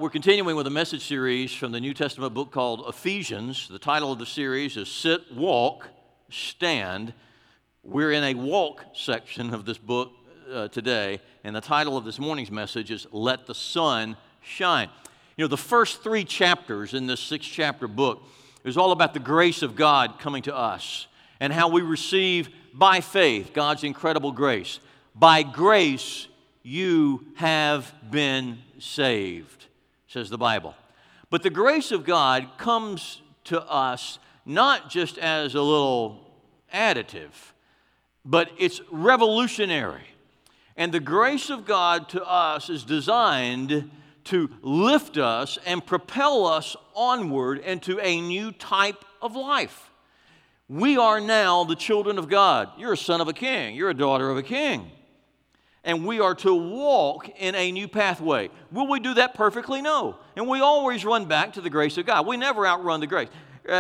We're continuing with a message series from the New Testament book called Ephesians. The title of the series is Sit, Walk, Stand. We're in a walk section of this book today, and the title of this morning's message is Let the Sun Shine. You know, the first 3 chapters in this 6-chapter book is all about the grace of God coming to us and how we receive by faith God's incredible grace. By grace you have been saved, says the Bible. But the grace of God comes to us not just as a little additive, but it's revolutionary. And the grace of God to us is designed to lift us and propel us onward into a new type of life. We are now the children of God. You're a son of a king. You're a daughter of a king. And we are to walk in a new pathway. Will we do that perfectly? No. And we always run back to the grace of God. We never outrun the grace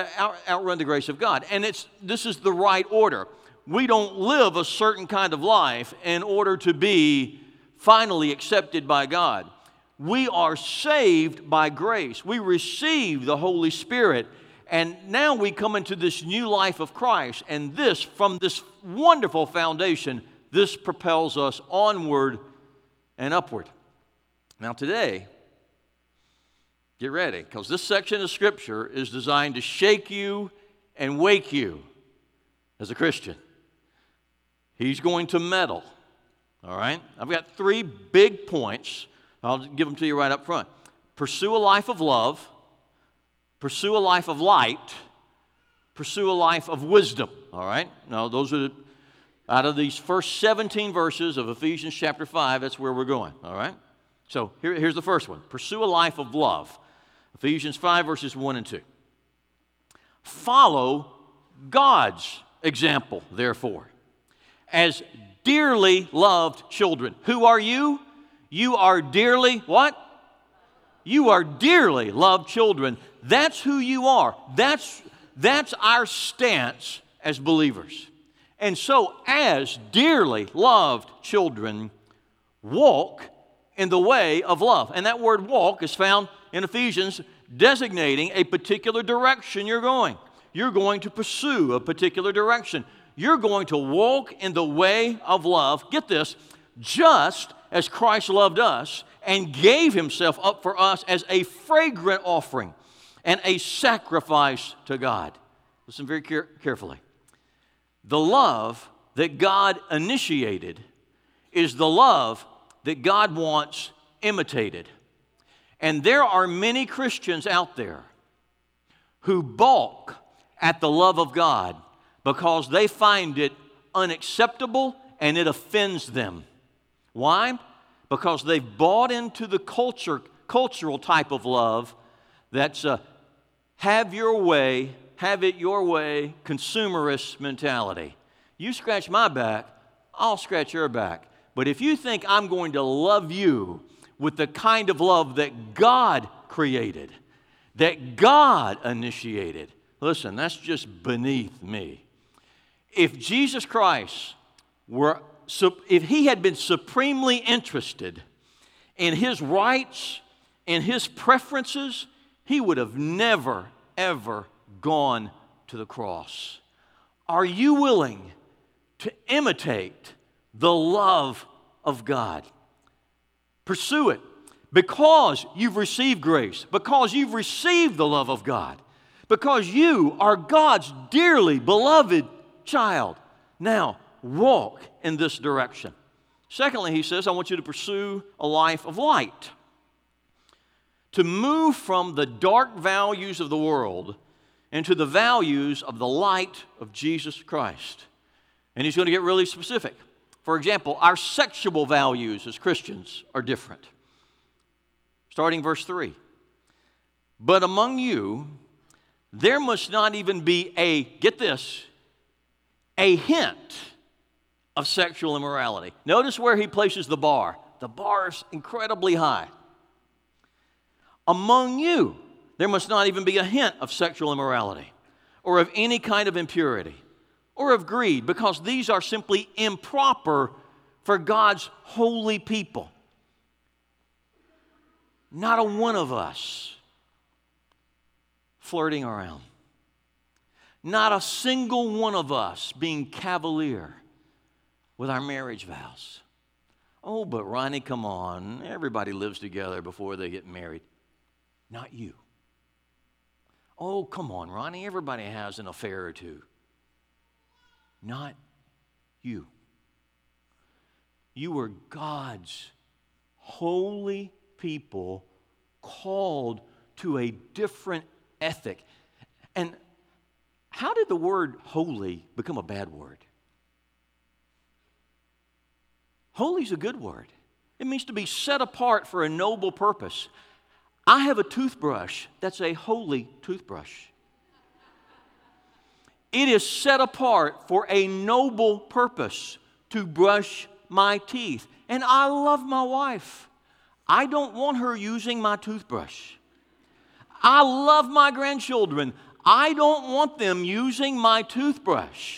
of God. And this is the right order. We don't live a certain kind of life in order to be finally accepted by God. We are saved by grace. We receive the Holy Spirit. And now we come into this new life of Christ. And from this wonderful foundation, this propels us onward and upward. Now today, get ready, because this section of Scripture is designed to shake you and wake you as a Christian. He's going to meddle, all right? I've got 3 big points. I'll give them to you right up front. Pursue a life of love, pursue a life of light, pursue a life of wisdom, all right? Now, those are out of these first 17 verses of Ephesians chapter 5, that's where we're going, all right? So here's the first one. Pursue a life of love. Ephesians 5, verses 1 and 2. Follow God's example, therefore, as dearly loved children. Who are you? You are dearly, what? You are dearly loved children. That's who you are. That's our stance as believers. And so, as dearly loved children, walk in the way of love. And that word walk is found in Ephesians, designating a particular direction you're going. You're going to pursue a particular direction. You're going to walk in the way of love. Get this, just as Christ loved us and gave himself up for us as a fragrant offering and a sacrifice to God. Listen very carefully. The love that God initiated is the love that God wants imitated. And there are many Christians out there who balk at the love of God because they find it unacceptable and it offends them. Why? Because they've bought into the cultural type of love that's have your way, have it your way, consumerist mentality. You scratch my back, I'll scratch your back. But if you think I'm going to love you with the kind of love that God created, that God initiated, listen, that's just beneath me. If Jesus Christ if he had been supremely interested in his rights, in his preferences, he would have never, ever gone to the cross. Are you willing to imitate the love of God? Pursue it because you've received grace, because you've received the love of God, because you are God's dearly beloved child. Now, walk in this direction. Secondly, he says, I want you to pursue a life of light. To move from the dark values of the world into the values of the light of Jesus Christ. And he's going to get really specific. For example, our sexual values as Christians are different. Starting verse 3. But among you, there must not even be get this, a hint of sexual immorality. Notice where he places the bar. The bar is incredibly high. Among you, there must not even be a hint of sexual immorality or of any kind of impurity or of greed, because these are simply improper for God's holy people. Not a one of us flirting around. Not a single one of us being cavalier with our marriage vows. Oh, but Ronnie, come on. Everybody lives together before they get married. Not you. Oh, come on, Ronnie. Everybody has an affair or two. Not you. You are God's holy people called to a different ethic. And how did the word holy become a bad word? Holy is a good word. It means to be set apart for a noble purpose. I have a toothbrush that's a holy toothbrush. It is set apart for a noble purpose to brush my teeth. And I love my wife. I don't want her using my toothbrush. I love my grandchildren. I don't want them using my toothbrush.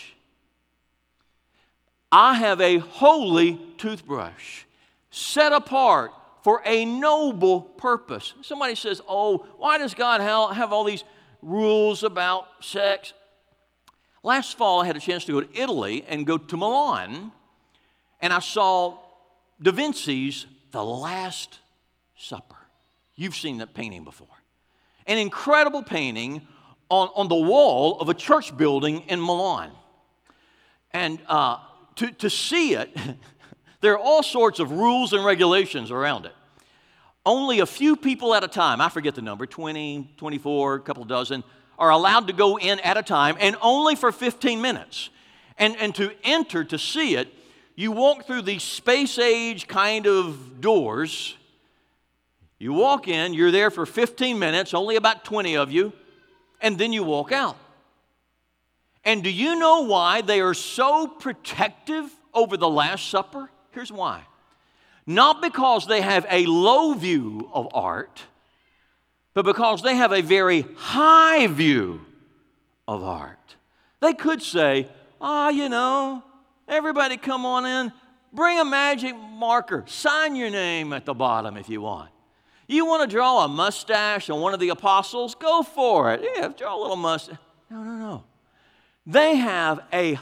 I have a holy toothbrush set apart for a noble purpose. Somebody says, oh, why does God have all these rules about sex? Last fall, I had a chance to go to Italy and go to Milan, and I saw Da Vinci's The Last Supper. You've seen that painting before. An incredible painting on the wall of a church building in Milan. And to see it, there are all sorts of rules and regulations around it. Only a few people at a time, I forget the number, 20, 24, a couple dozen, are allowed to go in at a time, and only for 15 minutes. And to enter, to see it, you walk through these space-age kind of doors. You walk in, you're there for 15 minutes, only about 20 of you, and then you walk out. And do you know why they are so protective over the Last Supper? Here's why. Not because they have a low view of art, but because they have a very high view of art. They could say, everybody come on in, bring a magic marker, sign your name at the bottom if you want. You want to draw a mustache on one of the apostles? Go for it. Yeah, draw a little mustache. No. They have a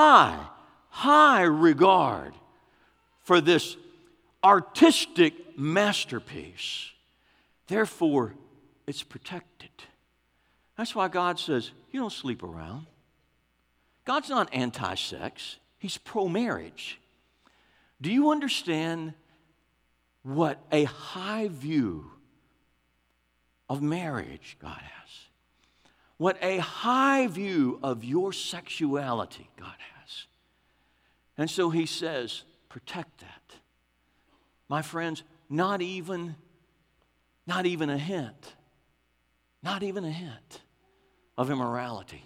high regard for this artistic masterpiece. Therefore, it's protected. That's why God says, you don't sleep around. God's not anti-sex. He's pro-marriage. Do you understand what a high view of marriage God has? What a high view of your sexuality God has. And so he says, protect that. My friends, not even a hint. Not even a hint of immorality.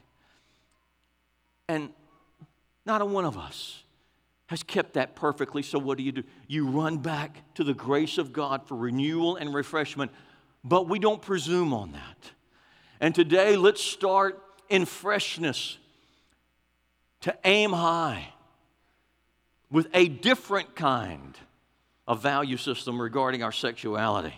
And not a one of us has kept that perfectly. So what do? You run back to the grace of God for renewal and refreshment. But we don't presume on that. And today, let's start in freshness to aim high with a different kind of value system regarding our sexuality.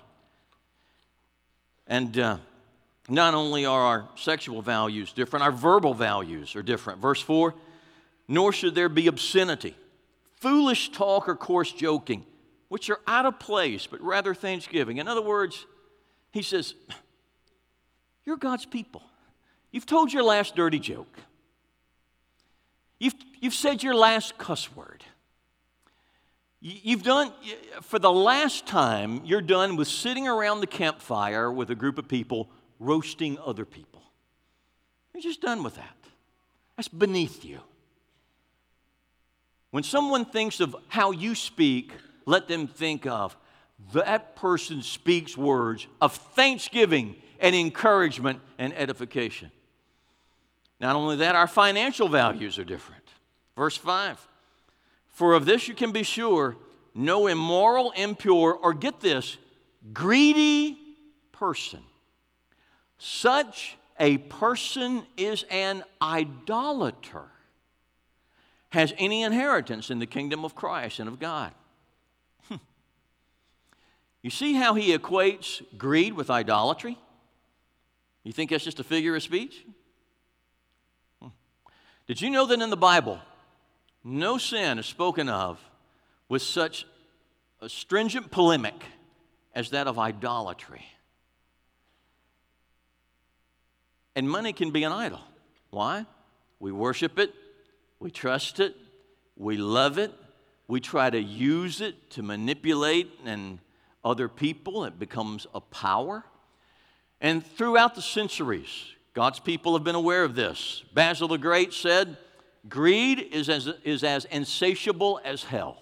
And not only are our sexual values different, our verbal values are different. Verse 4, nor should there be obscenity, foolish talk or coarse joking, which are out of place, but rather thanksgiving. In other words, he says, you're God's people. You've told your last dirty joke. You've said your last cuss word. You've done, for the last time, you're done with sitting around the campfire with a group of people roasting other people. You're just done with that. That's beneath you. When someone thinks of how you speak, let them think of that person speaks words of thanksgiving and encouragement and edification. Not only that, our financial values are different. Verse 5, for of this you can be sure, no immoral, impure, or get this, greedy person. Such a person is an idolater, has any inheritance in the kingdom of Christ and of God. You see how he equates greed with idolatry? You think that's just a figure of speech? Did you know that in the Bible, no sin is spoken of with such a stringent polemic as that of idolatry? And money can be an idol. Why? We worship it, we trust it, we love it, we try to use it to manipulate and other people. It becomes a power. And throughout the centuries, God's people have been aware of this. Basil the Great said, greed is as insatiable as hell.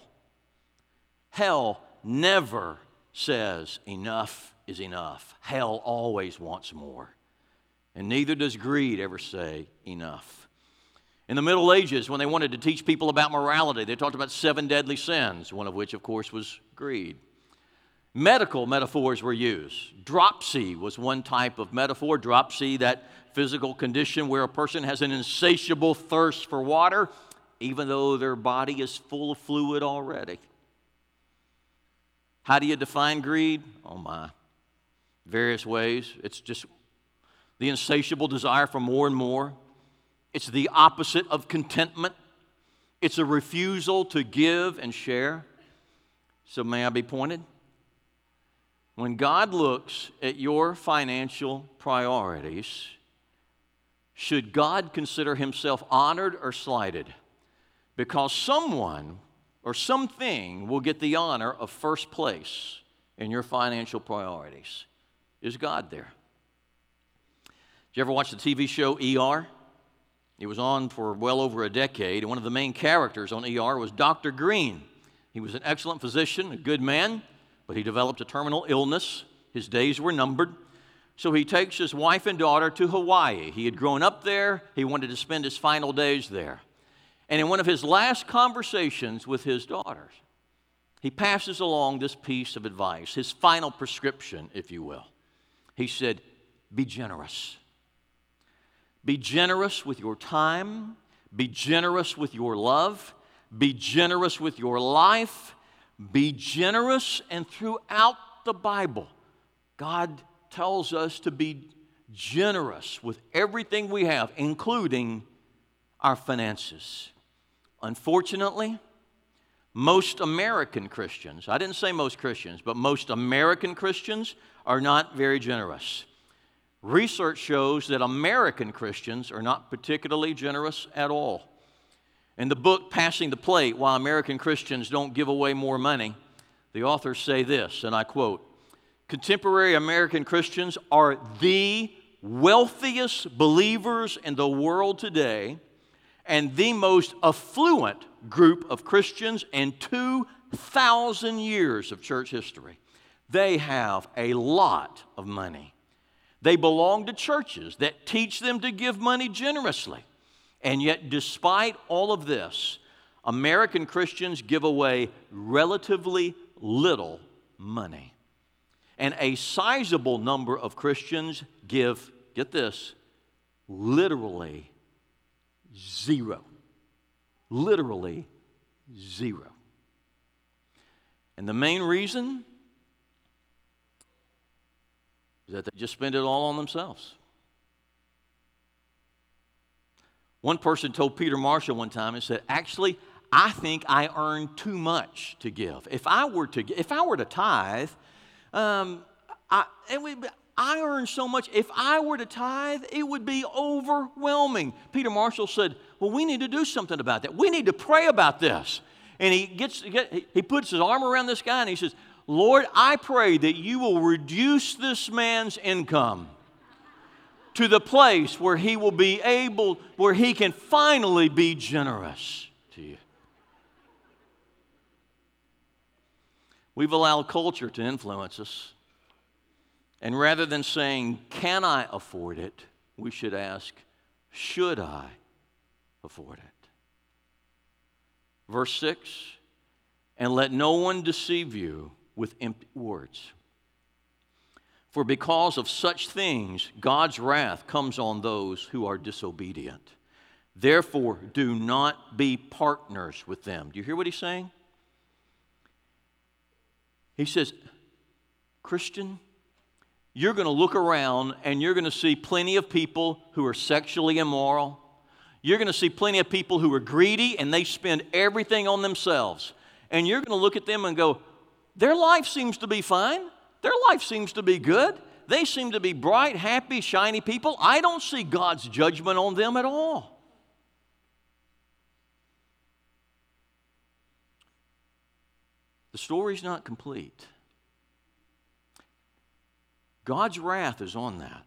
Hell never says enough is enough. Hell always wants more. And neither does greed ever say enough. In the Middle Ages, when they wanted to teach people about morality, they talked about 7 deadly sins, one of which, of course, was greed. Medical metaphors were used. Dropsy was one type of metaphor. Dropsy, that physical condition where a person has an insatiable thirst for water, even though their body is full of fluid already. How do you define greed? Oh my. Various ways. It's just the insatiable desire for more and more. It's the opposite of contentment. It's a refusal to give and share. So may I be pointed? When God looks at your financial priorities, should God consider himself honored or slighted? Because someone or something will get the honor of first place in your financial priorities. Is God there? Did you ever watch the TV show ER? It was on for well over a decade, and one of the main characters on ER was Dr. Green. He was an excellent physician, a good man, but he developed a terminal illness. His days were numbered. So he takes his wife and daughter to Hawaii. He had grown up there. He wanted to spend his final days there. And in one of his last conversations with his daughters, he passes along this piece of advice, his final prescription, if you will. He said, be generous. Be generous with your time. Be generous with your love. Be generous with your life. Be generous. And throughout the Bible, God tells us to be generous with everything we have, including our finances. Unfortunately, most American Christians, I didn't say most Christians, but most American Christians are not very generous. Research shows that American Christians are not particularly generous at all. In the book, Passing the Plate, Why American Christians Don't Give Away More Money, the authors say this, and I quote, contemporary American Christians are the wealthiest believers in the world today and the most affluent group of Christians in 2,000 years of church history. They have a lot of money. They belong to churches that teach them to give money generously. And yet, despite all of this, American Christians give away relatively little money. And a sizable number of Christians give, get this, literally zero. Literally zero. And the main reason is that they just spend it all on themselves. One person told Peter Marshall one time and said, actually, I think I earn too much to give. If I were to tithe, I earn so much. If I were to tithe, it would be overwhelming. Peter Marshall said, well, we need to do something about that. We need to pray about this. And he puts his arm around this guy and he says, Lord, I pray that you will reduce this man's income to the place where he will be able, where he can finally be generous to you. We've allowed culture to influence us. And rather than saying, can I afford it, we should ask, should I afford it? Verse 6, and let no one deceive you with empty words. For because of such things, God's wrath comes on those who are disobedient. Therefore, do not be partners with them. Do you hear what he's saying? He says, Christian, you're going to look around and you're going to see plenty of people who are sexually immoral. You're going to see plenty of people who are greedy and they spend everything on themselves. And you're going to look at them and go, their life seems to be fine. Their life seems to be good. They seem to be bright, happy, shiny people. I don't see God's judgment on them at all. The story's not complete. God's wrath is on that.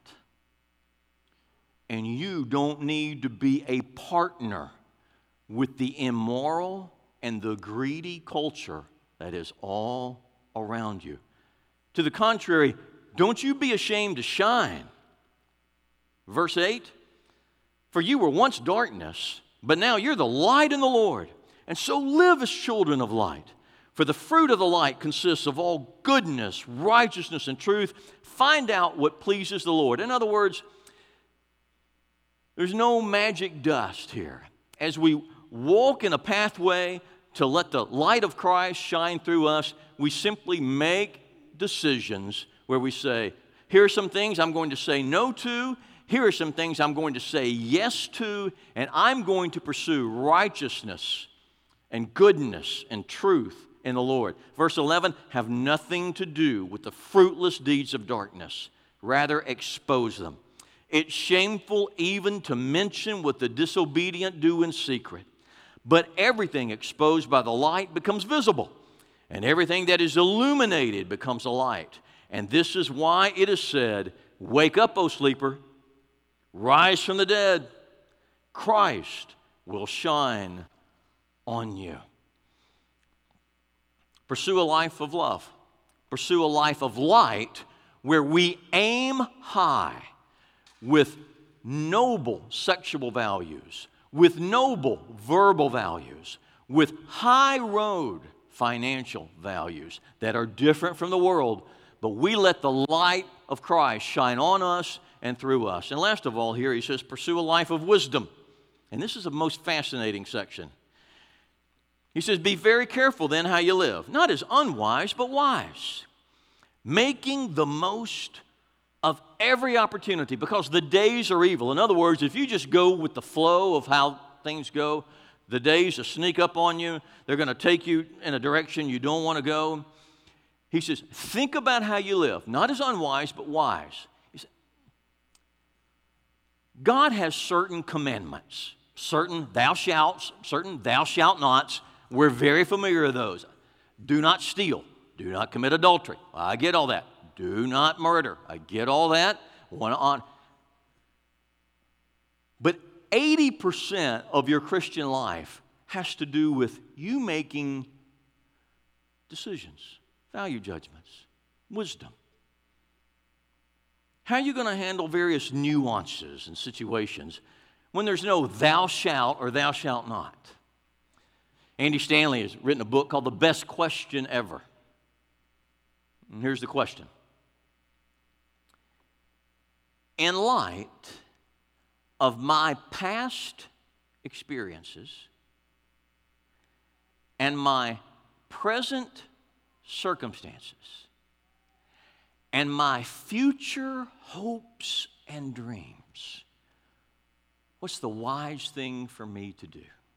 And you don't need to be a partner with the immoral and the greedy culture that is all around you. To the contrary, don't you be ashamed to shine. Verse 8, for you were once darkness, but now you're the light in the Lord. And so live as children of light. For the fruit of the light consists of all goodness, righteousness, and truth. Find out what pleases the Lord. In other words, there's no magic dust here. As we walk in a pathway to let the light of Christ shine through us, we simply make decisions where we say, here are some things I'm going to say no to, here are some things I'm going to say yes to, and I'm going to pursue righteousness and goodness and truth in the Lord. Verse 11, have nothing to do with the fruitless deeds of darkness. Rather, expose them. It's shameful even to mention what the disobedient do in secret. But everything exposed by the light becomes visible, and everything that is illuminated becomes a light. And this is why it is said, wake up, O sleeper, rise from the dead. Christ will shine on you. Pursue a life of love. Pursue a life of light where we aim high with noble sexual values, with noble verbal values, with high road financial values that are different from the world, but we let the light of Christ shine on us and through us. And last of all here, he says, pursue a life of wisdom. And this is the most fascinating section. He says, be very careful then how you live, not as unwise, but wise, making the most of every opportunity because the days are evil. In other words, if you just go with the flow of how things go, the days will sneak up on you. They're going to take you in a direction you don't want to go. He says, think about how you live, not as unwise, but wise. God has certain commandments, certain thou shalt nots. We're very familiar with those. Do not steal. Do not commit adultery. I get all that. Do not murder. I get all that. But 80% of your Christian life has to do with you making decisions, value judgments, wisdom. How are you going to handle various nuances and situations when there's no thou shalt or thou shalt not? Andy Stanley has written a book called The Best Question Ever. And here's the question. In light of my past experiences and my present circumstances and my future hopes and dreams, what's the wise thing for me to do?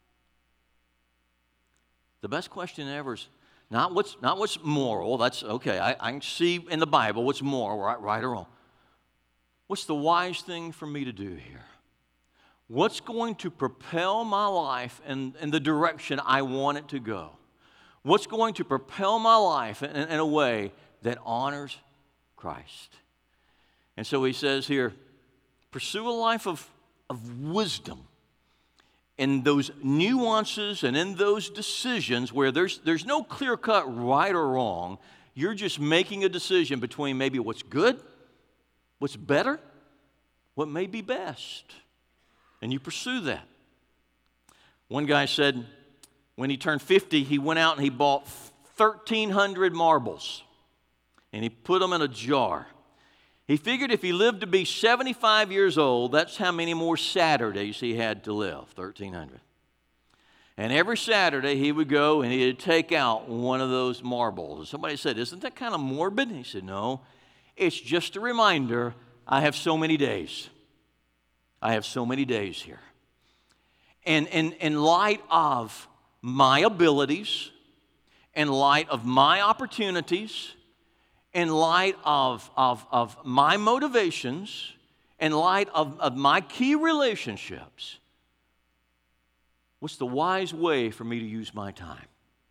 The best question ever is not what's moral. That's okay. I can see in the Bible what's moral, right or wrong. What's the wise thing for me to do here? What's going to propel my life in the direction I want it to go? What's going to propel my life in a way that honors Christ? And so he says here, pursue a life of wisdom in those nuances and in those decisions where there's no clear-cut right or wrong. You're just making a decision between maybe what's good, what's better, what may be best. And you pursue that. One guy said when he turned 50, he went out and he bought 1,300 marbles. And he put them in a jar. He figured if he lived to be 75 years old, that's how many more Saturdays he had to live, 1,300. And every Saturday he would go and he'd take out one of those marbles. And somebody said, isn't that kind of morbid? And he said, no, it's just a reminder I have so many days. I have so many days here. And in light of my abilities, in light of my opportunities, in light of my motivations, in light of my key relationships, what's the wise way for me to use my time?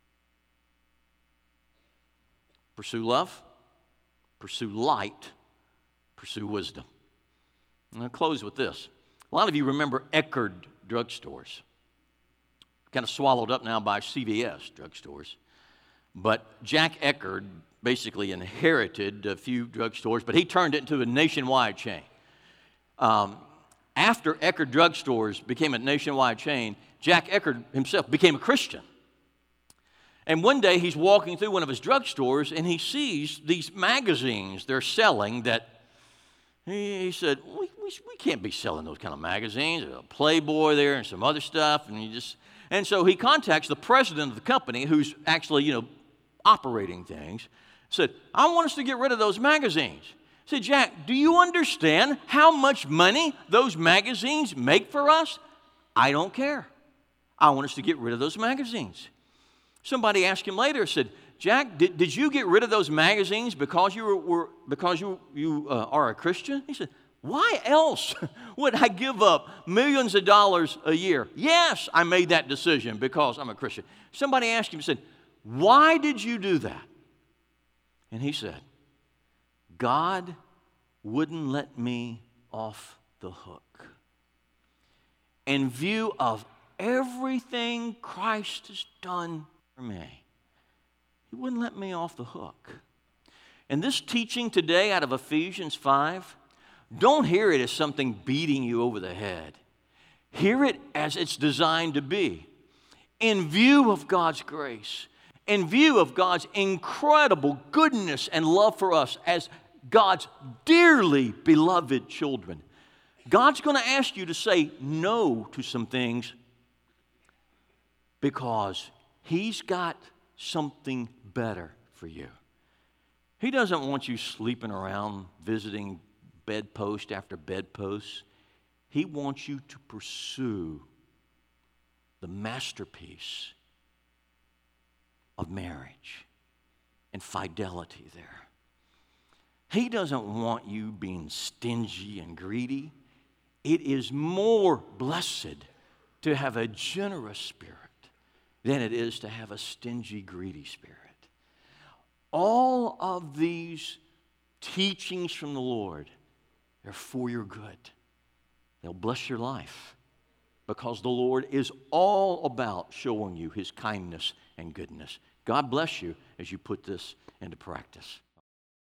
Pursue love, pursue light, pursue wisdom. I'm going to close with this. A lot of you remember Eckerd drugstores. Kind of swallowed up now by CVS drugstores. But Jack Eckerd basically inherited a few drugstores, but he turned it into a nationwide chain. After Eckerd drugstores became a nationwide chain, Jack Eckerd himself became a Christian. And one day he's walking through one of his drugstores and he sees these magazines they're selling that he said, we can't be selling those kind of magazines. There's a Playboy there and some other stuff. And so he contacts the president of the company who's actually, operating things, said, I want us to get rid of those magazines. I said, Jack, do you understand how much money those magazines make for us? I don't care. I want us to get rid of those magazines. Somebody asked him later, said, Jack, did you get rid of those magazines because you are a Christian? He said, why else would I give up millions of dollars a year? Yes, I made that decision because I'm a Christian. Somebody asked him, said, why did you do that? And he said, God wouldn't let me off the hook. In view of everything Christ has done for me, He wouldn't let me off the hook. And this teaching today out of Ephesians 5, don't hear it as something beating you over the head. Hear it as it's designed to be. In view of God's grace, in view of God's incredible goodness and love for us as God's dearly beloved children, God's going to ask you to say no to some things because He's got something better for you. He doesn't want you sleeping around visiting bedpost after bedpost. He wants you to pursue the masterpiece of marriage and fidelity there. He doesn't want you being stingy and greedy. It is more blessed to have a generous spirit than it is to have a stingy, greedy spirit. All of these teachings from the Lord, they're for your good. They'll bless your life because the Lord is all about showing you His kindness and goodness. God bless you as you put this into practice.